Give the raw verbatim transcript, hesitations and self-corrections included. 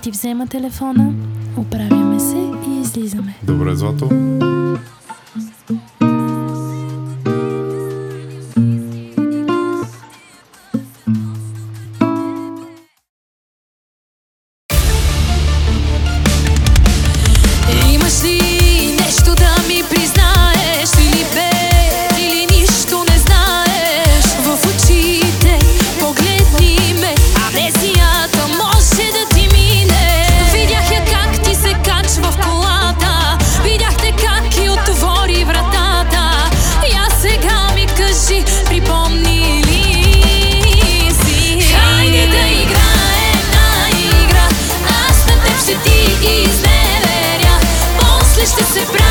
ти взема телефона, оправяме се и излизаме. Добре, Злато. Имаш ли нещо да ми признаеш? Или без, или нищо не знаеш? В очите погледни ме, амнезията може да ти мине. Видях я как ти се качва в колата, видяхте как и отвори вратата. Я сега ми кажи, припомни ли си? Хайде да играем на игра, аз на теб ще ти изневеря, после ще се правя.